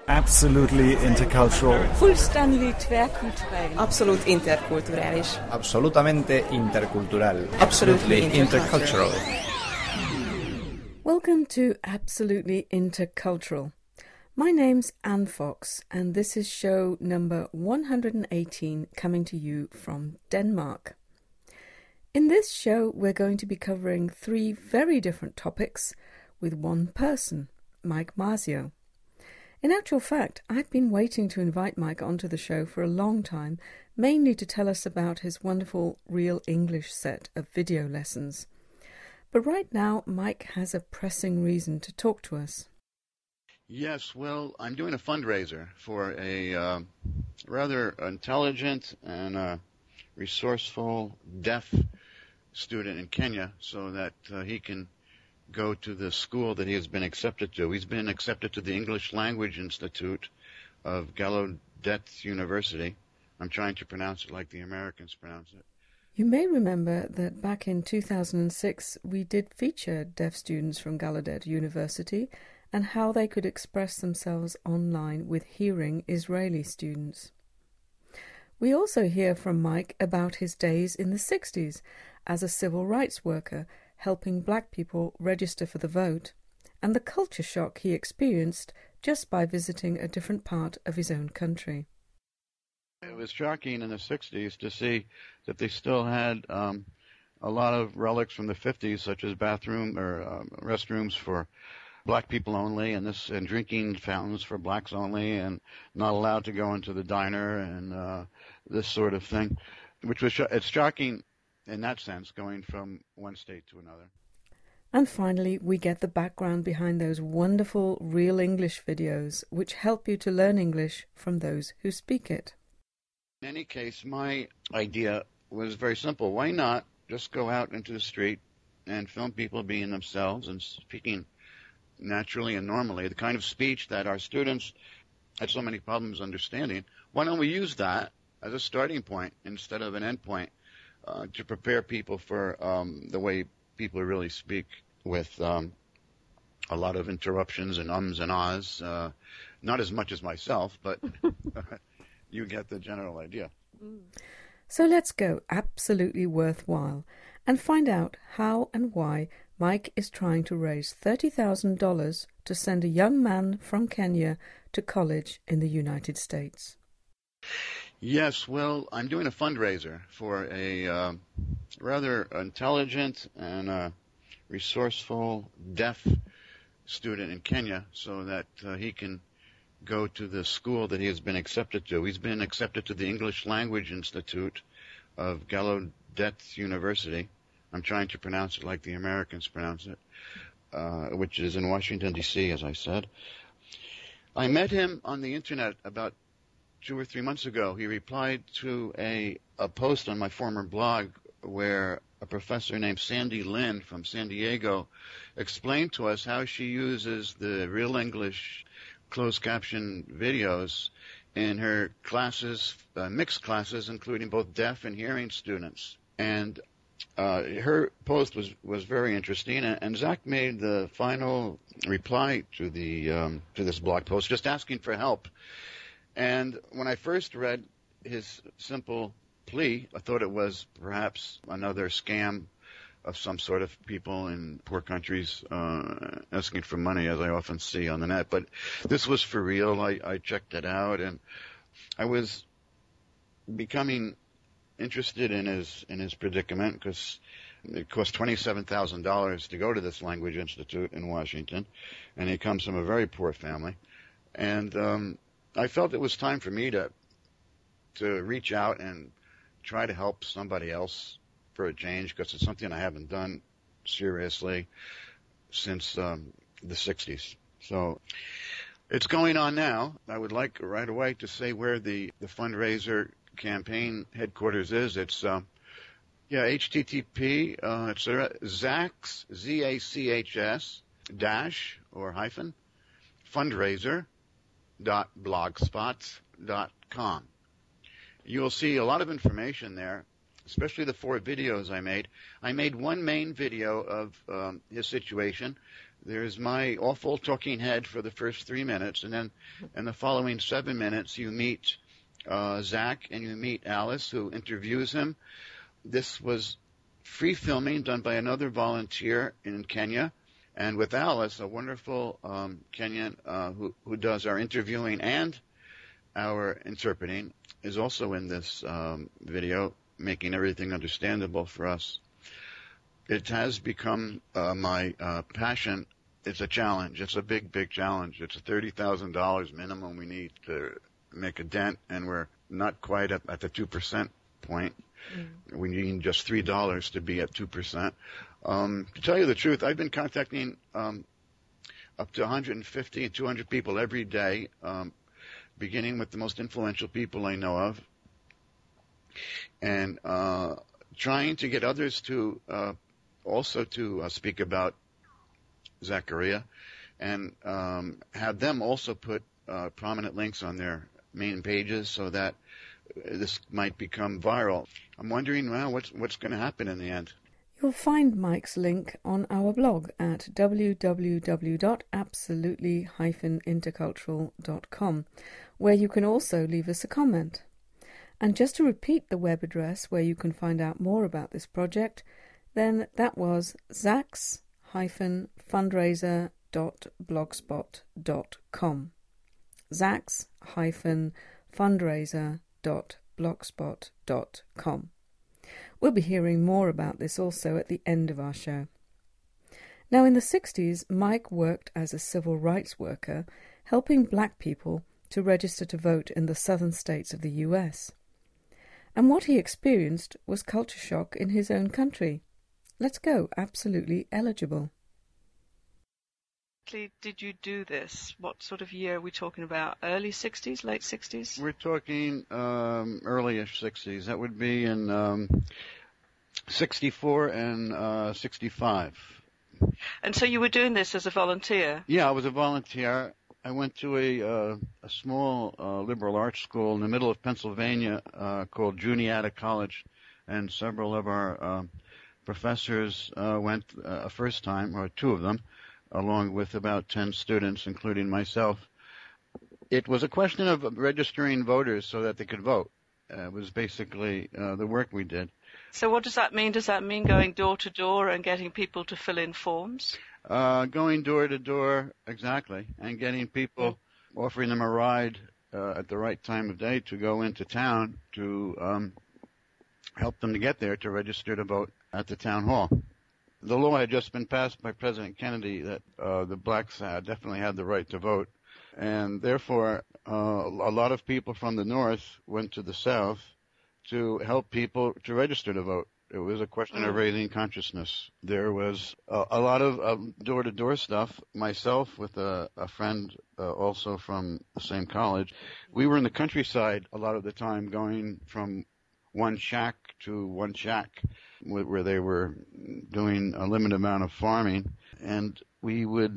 Absolutely intercultural. Fullständigt tvärkulturell. Absolut interkulturális. Absolutamente intercultural. Absolutely intercultural. Welcome to Absolutely Intercultural. My name's Anne Fox, and this is show number 118, coming to you from Denmark. In this show, we're going to be covering three very different topics with one person, Mike Marzio. In actual fact, I've been waiting to invite Mike onto the show for a long time, mainly to tell us about his wonderful Real English set of video lessons. But right now, Mike has a pressing reason to talk to us. Yes, well, I'm doing a fundraiser for a rather intelligent and resourceful deaf student in Kenya so that he can go to the school that he has been accepted to. He's been accepted to the English Language Institute of Gallaudet University. I'm trying to pronounce it like the Americans pronounce it. You may remember that back in 2006 we did feature deaf students from Gallaudet University and how they could express themselves online with hearing Israeli students. We also hear from Mike about his days in the 60s as a civil rights worker helping black people register for the vote, and the culture shock he experienced just by visiting a different part of his own country. It was shocking in the 60s to see that they still had a lot of relics from the 50s, such as bathroom or restrooms for black people only, and drinking fountains for blacks only, and not allowed to go into the diner, and this sort of thing, which was it's shocking in that sense, going from one state to another. And finally, we get the background behind those wonderful Real English videos, which help you to learn English from those who speak it. In any case, my idea was very simple. Why not just go out into the street and film people being themselves and speaking naturally and normally, the kind of speech that our students had so many problems understanding? Why don't we use that as a starting point instead of an end point? To prepare people for the way people really speak with a lot of interruptions and ums and ahs. Not as much as myself, but you get the general idea. So let's go absolutely worthwhile and find out how and why Mike is trying to raise $30,000 to send a young man from Kenya to college in the United States. Yes, well, I'm doing a fundraiser for a rather intelligent and resourceful deaf student in Kenya so that he can go to the school that he has been accepted to. He's been accepted to the English Language Institute of Gallaudet University. I'm trying to pronounce it like the Americans pronounce it, which is in Washington, D.C., as I said. I met him on the Internet about 2 or 3 months ago. He replied to a post on my former blog where a professor named Sandy Lin from San Diego explained to us how she uses the Real English closed caption videos in her classes, mixed classes, including both deaf and hearing students. And her post was very interesting, and Zach made the final reply to this blog post, just asking for help. And when I first read his simple plea, I thought it was perhaps another scam of some sort of people in poor countries asking for money, as I often see on the net. But this was for real. I checked it out, and I was becoming interested in his predicament because it cost $27,000 to go to this language institute in Washington, and he comes from a very poor family. And I felt it was time for me to reach out and try to help somebody else for a change, because it's something I haven't done seriously since the 60s. So it's going on now. I would like right away to say where the fundraiser campaign headquarters is. It's HTTP. It's Zach's, ZACHS dash or hyphen fundraiser.blogspot.com. You'll see a lot of information there, especially the 4 videos I made. I made one main video of his situation There's my awful talking head for the first 3 minutes, and then in the following 7 minutes, you meet Zach and you meet Alice, who interviews him. This was free filming done by another volunteer in Kenya, and with Alice, a wonderful Kenyan who does our interviewing and our interpreting, is also in this video, making everything understandable for us. It has become my passion. It's a challenge. It's a big, big challenge. It's $30,000 minimum we need to make a dent, and we're not quite at the 2% point. We need just $3 to be at 2%. To tell you the truth, I've been contacting up to 150 and 200 people every day, beginning with the most influential people I know of, and trying to get others to also to speak about Zachariah, and have them also put prominent links on their main pages so that this might become viral. I'm wondering, well, what's going to happen in the end? You'll find Mike's link on our blog at www.absolutely-intercultural.com, where you can also leave us a comment. And just to repeat the web address where you can find out more about this project, then that was zax-fundraiser.blogspot.com. zax-fundraiser.blogspot.com. We'll be hearing more about this also at the end of our show. Now, in the 60s, Mike worked as a civil rights worker, helping black people to register to vote in the southern states of the US. And what he experienced was culture shock in his own country. Let's go Absolutely Eligible. Did you do this? What sort of year are we talking about? Early 60s, late 60s? We're talking early-ish 60s. That would be in 64 and 65. And so you were doing this as a volunteer? Yeah, I was a volunteer. I went to a small liberal arts school in the middle of Pennsylvania called Juniata College, and several of our professors went a first time, or two of them, along with about 10 students, including myself. It was a question of registering voters so that they could vote. It was basically the work we did. So what does that mean? Does that mean going door to door and getting people to fill in forms? Going door to door, exactly, and getting people, offering them a ride at the right time of day to go into town to help them to get there to register to vote at the town hall. The law had just been passed by President Kennedy that the blacks definitely had the right to vote, and therefore a lot of people from the north went to the south to help people to register to vote. It was a question of raising consciousness. There was a lot of door-to-door stuff. Myself with a friend also from the same college, we were in the countryside a lot of the time, going from one shack to one shack where they were doing a limited amount of farming. And we would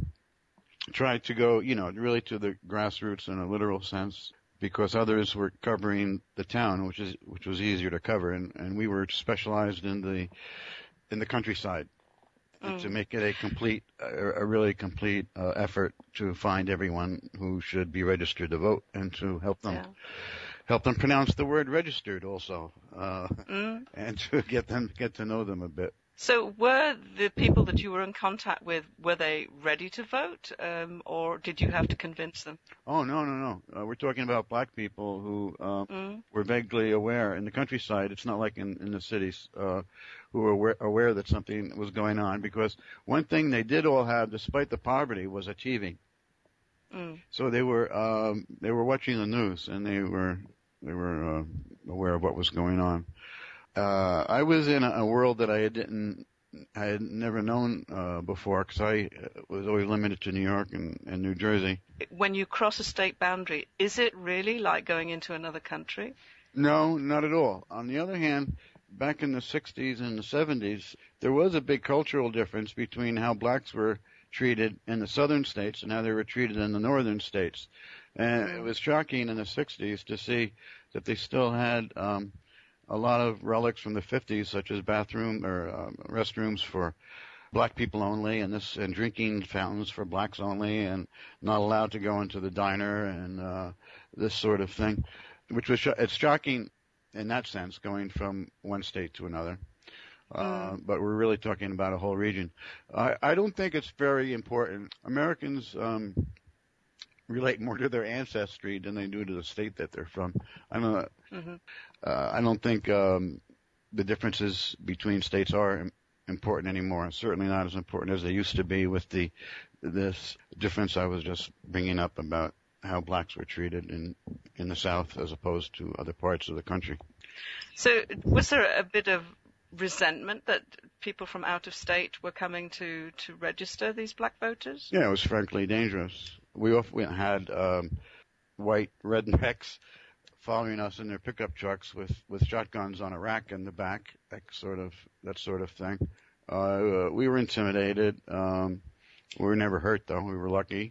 try to go, really to the grassroots in a literal sense, because others were covering the town, which was easier to cover, and we were specialized in the countryside to make it a really complete effort to find everyone who should be registered to vote, and to help them pronounce the word registered also, and to get to know them a bit. So were the people that you were in contact with, were they ready to vote, or did you have to convince them? Oh, no. We're talking about black people who were vaguely aware. In the countryside, it's not like in the cities, who were aware that something was going on, because one thing they did all have, despite the poverty, was a TV. So they were watching the news, and they were aware of what was going on. I was in a world that I had never known before, because I was always limited to New York and New Jersey. When you cross a state boundary, is it really like going into another country? No, not at all. On the other hand, back in the 60s and the 70s, there was a big cultural difference between how blacks were treated in the southern states and how they were treated in the northern states. And it was shocking in the 60s to see that they still had a lot of relics from the 50s, such as bathroom or restrooms for black people only, and drinking fountains for blacks only, and not allowed to go into the diner, and this sort of thing, which was it's shocking in that sense, going from one state to another. But we're really talking about a whole region. I don't think it's very important. Americans relate more to their ancestry than they do to the state that they're from. I don't think the differences between states are important anymore. Certainly not as important as they used to be with this difference I was just bringing up about how blacks were treated in the South as opposed to other parts of the country. So was there a bit of resentment that people from out of state were coming to register these black voters? Yeah, it was frankly dangerous. We often had white rednecks following us in their pickup trucks with shotguns on a rack in the back, that sort of thing. We were intimidated. We were never hurt, though. We were lucky,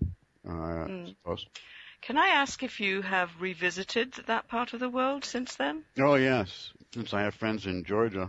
I suppose. Can I ask if you have revisited that part of the world since then? Oh, yes, since I have friends in Georgia.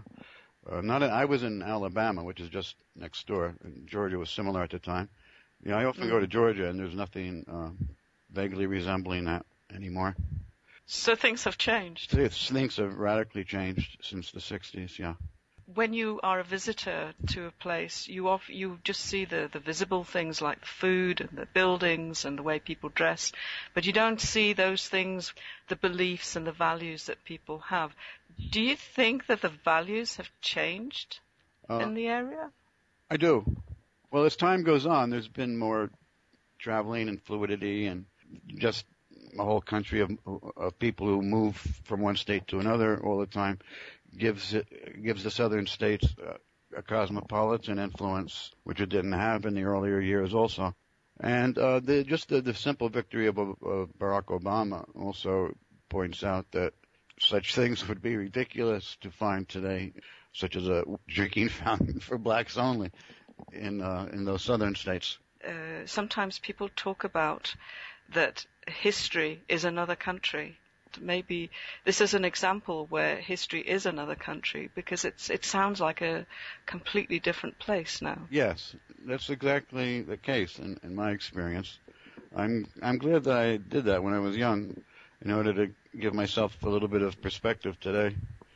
I was in Alabama, which is just next door, and Georgia was similar at the time. Yeah, I often go to Georgia, and there's nothing vaguely resembling that anymore. So things have changed? Things have radically changed since the 60s, yeah. When you are a visitor to a place, you just see the visible things like the food and the buildings and the way people dress, but you don't see those things, the beliefs and the values that people have. Do you think that the values have changed in the area? I do. Well, as time goes on, there's been more traveling and fluidity and just a whole country of people who move from one state to another all the time. Gives the southern states a cosmopolitan influence, which it didn't have in the earlier years also. And the simple victory of Barack Obama also points out that such things would be ridiculous to find today, such as a drinking fountain for blacks only in those southern states. Sometimes people talk about that history is another country. Maybe this is an example where history is another country, because it sounds like a completely different place now. Yes, that's exactly the case in my experience. I'm glad that I did that when I was young in order to give myself a little bit of perspective today.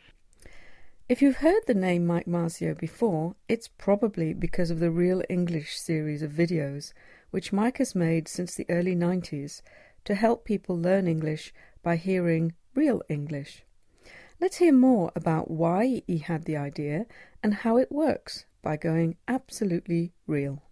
If you've heard the name Mike Marcio before, it's probably because of the Real English series of videos, which Mike has made since the early 90s to help people learn English by hearing real English. Let's hear more about why he had the idea and how it works by going absolutely real.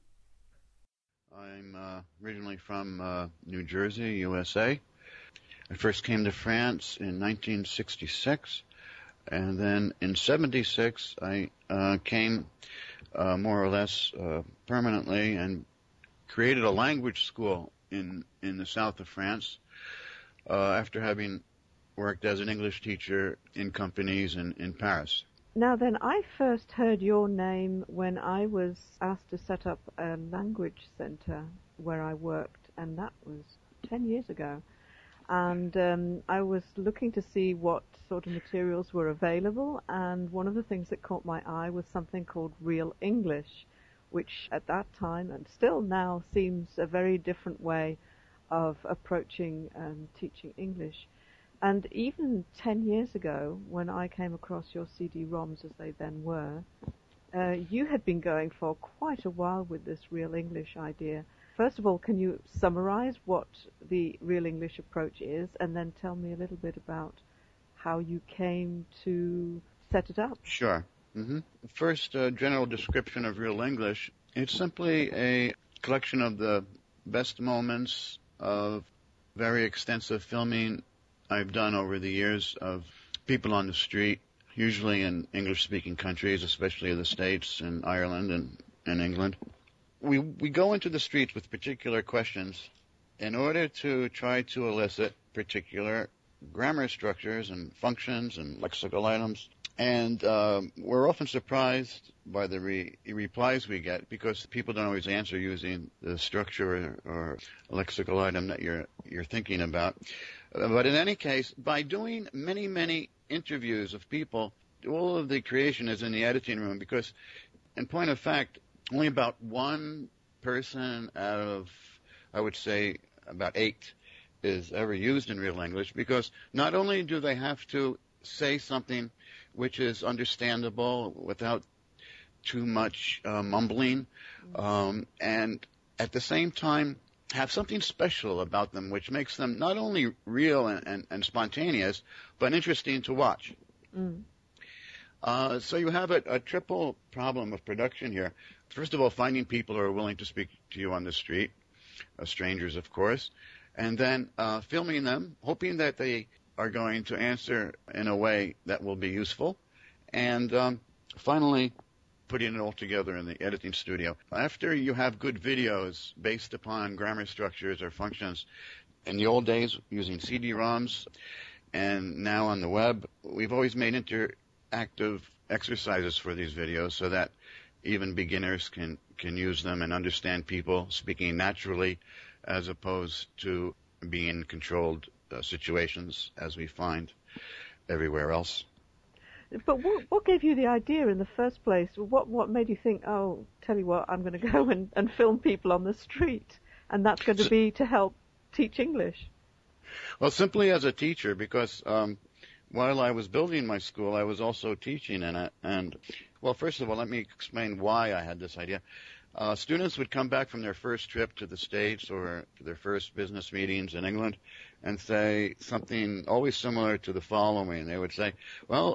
I'm originally from New Jersey, USA. I first came to France in 1966, and then in 76 I came more or less permanently and created a language school in the south of France. After having worked as an English teacher in companies in Paris. Now then, I first heard your name when I was asked to set up a language center where I worked, and that was 10 years ago. And I was looking to see what sort of materials were available, and one of the things that caught my eye was something called Real English, which at that time, and still now, seems a very different way of approaching and teaching English. And even 10 years ago, when I came across your CD-ROMs as they then were, you had been going for quite a while with this Real English idea. First of all, can you summarize what the Real English approach is, and then tell me a little bit about how you came to set it up? Sure. The first general description of Real English, it's simply a collection of the best moments of very extensive filming I've done over the years of people on the street, usually in English-speaking countries, especially the States and Ireland and England. We go into the streets with particular questions in order to try to elicit particular grammar structures and functions and lexical items. And we're often surprised by the replies we get, because people don't always answer using the structure or lexical item that you're thinking about. But in any case, by doing many, many interviews of people, all of the creation is in the editing room, because in point of fact, only about one person out of, I would say, about 8 is ever used in real English, because not only do they have to say something which is understandable without too much mumbling, and at the same time have something special about them which makes them not only real and spontaneous, but interesting to watch. So you have a triple problem of production here. First of all, finding people who are willing to speak to you on the street, strangers, of course, and then filming them, hoping that they are going to answer in a way that will be useful, and finally putting it all together in the editing studio. After you have good videos based upon grammar structures or functions, in the old days using CD-ROMs and now on the web, we've always made interactive exercises for these videos so that even beginners can use them and understand people speaking naturally as opposed to being in controlled situations as we find everywhere else. But what gave you the idea in the first place? What made you think, oh, tell you what, I'm going to go and film people on the street, and that's going to be to help teach English? Well, simply as a teacher, because while I was building my school, I was also teaching in it. And, well, first of all, let me explain why I had this idea. Students would come back from their first trip to the States or to their first business meetings in England and say something always similar to the following. They would say, well,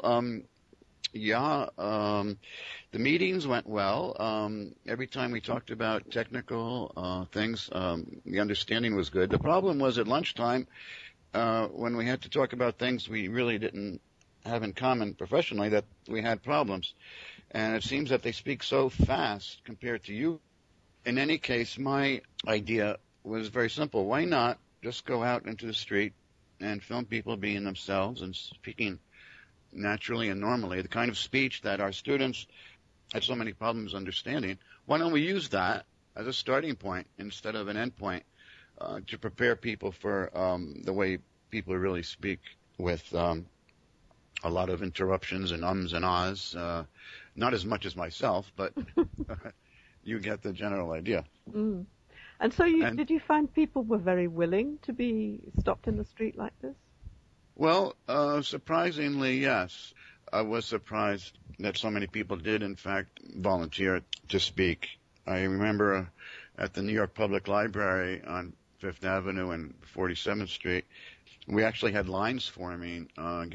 the meetings went well. Every time we talked about technical things, the understanding was good. The problem was at lunchtime, when we had to talk about things we really didn't have in common professionally, that we had problems. And it seems that they speak so fast compared to you. In any case, my idea was very simple. Why not just go out into the street and film people being themselves and speaking naturally and normally, the kind of speech that our students had so many problems understanding? Why don't we use that as a starting point instead of an end point to prepare people for the way people really speak with a lot of interruptions and ums and ahs? Not as much as myself, but you get the general idea. Mm. And so did you find people were very willing to be stopped in the street like this? Well, surprisingly, yes. I was surprised that so many people did, in fact, volunteer to speak. I remember at the New York Public Library on Fifth Avenue and 47th Street, we actually had lines forming,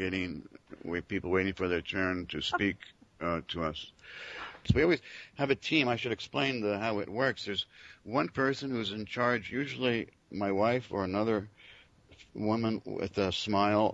people waiting for their turn to speak to us. So we always have a team. I should explain how it works. There's one person who's in charge, usually my wife or another woman with a smile,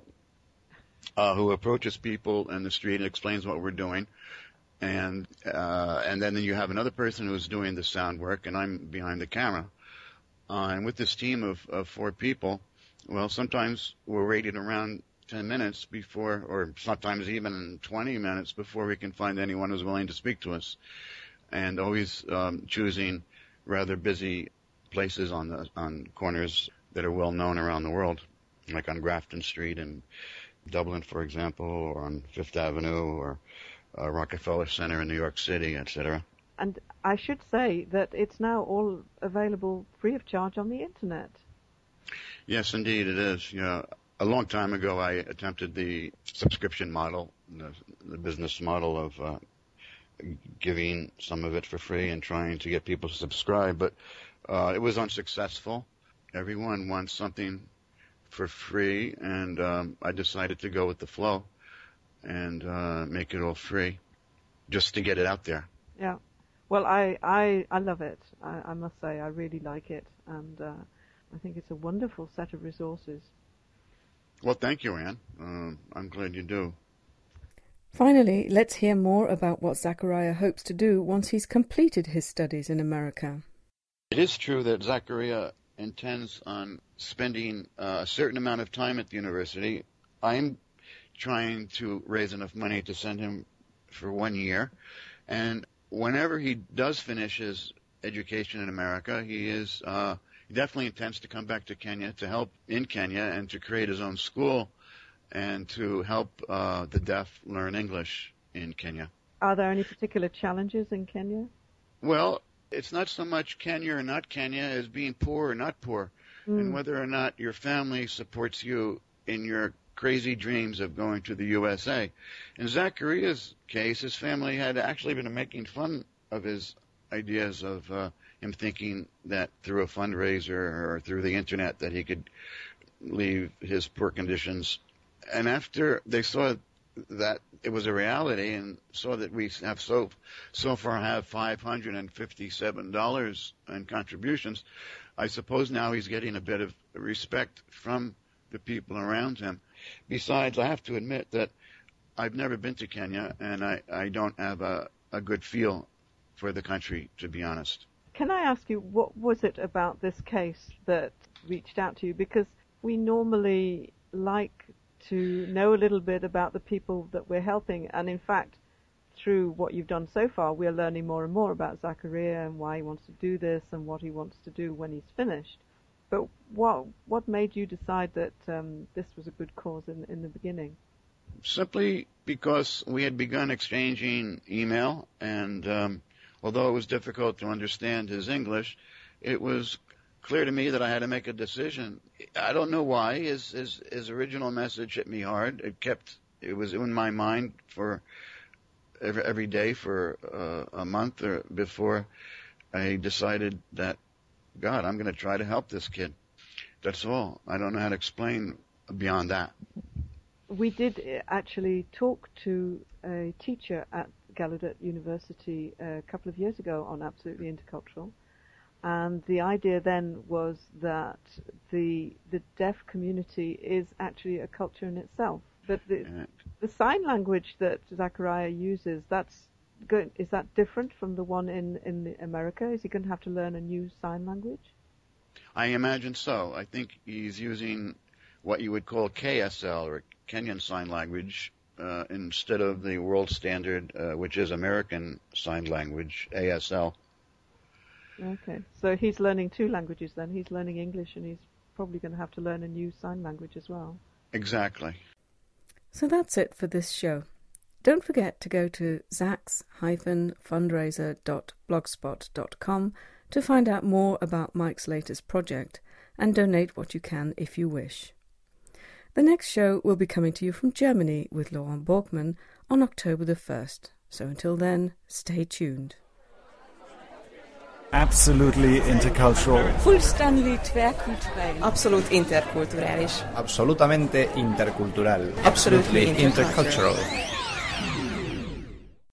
who approaches people in the street and explains what we're doing. And then you have another person who's doing the sound work, and I'm behind the camera. And with this team of 4 people, well, sometimes we're waiting around 10 minutes before, or sometimes even 20 minutes before we can find anyone who's willing to speak to us. And always choosing rather busy places on corners that are well known around the world, like on Grafton Street in Dublin, for example, or on Fifth Avenue, or Rockefeller Center in New York City, etc. And I should say that it's now all available free of charge on the internet. Yes, indeed, it is. A long time ago, I attempted the subscription model, the business model of giving some of it for free and trying to get people to subscribe, but it was unsuccessful. Everyone wants something for free, and I decided to go with the flow and make it all free, just to get it out there. Yeah. Well, I love it. I must say, I really like it, and I think it's a wonderful set of resources. Well, thank you, Anne. I'm glad you do. Finally, let's hear more about what Zachariah hopes to do once he's completed his studies in America. It is true that Zachariah intends on spending a certain amount of time at the university. I'm trying to raise enough money to send him for 1 year. And whenever he does finish his education in America, he definitely intends to come back to Kenya to help in Kenya and to create his own school and to help the deaf learn English in Kenya. Are there any particular challenges in Kenya? Well, it's not so much Kenya or not Kenya as being poor or not poor, and whether or not your family supports you in your crazy dreams of going to the USA. In Zachariah's case, his family had actually been making fun of his ideas of him thinking that through a fundraiser or through the internet that he could leave his poor conditions. And after they saw that it was a reality and saw that we have so far have $557 in contributions, I suppose now he's getting a bit of respect from the people around him. Besides, I have to admit that I've never been to Kenya, and I don't have a good feel for the country, to be honest. Can I ask you, what was it about this case that reached out to you? Because we normally like to know a little bit about the people that we're helping, and in fact, through what you've done so far, we're learning more and more about Zachariah and why he wants to do this and what he wants to do when he's finished. But what made you decide that this was a good cause in the beginning? Simply because we had begun exchanging email, and although it was difficult to understand his English, it was clear to me that I had to make a decision. I don't know why. His original message hit me hard. It was in my mind for every day for a month or before I decided that, God, I'm going to try to help this kid. That's all. I don't know how to explain beyond that. We did actually talk to a teacher at Gallaudet University a couple of years ago on Absolutely Intercultural, and the idea then was that the deaf community is actually a culture in itself. But the sign language that Zachariah uses, is that different from the one in America? Is he going to have to learn a new sign language? I imagine so. I think he's using what you would call KSL, or Kenyan Sign Language, instead of the world standard, which is American Sign Language, ASL. Okay, so he's learning two languages then. He's learning English, and he's probably going to have to learn a new sign language as well. Exactly. So that's it for this show. Don't forget to go to zax-fundraiser.blogspot.com to find out more about Mike's latest project and donate what you can if you wish. The next show will be coming to you from Germany with Laurent Borkman on October the 1st. So until then, stay tuned. Absolutely intercultural. Fullständigt tvärkulturell. Absolut interkulturális. Absolutamente intercultural. Absolutely intercultural.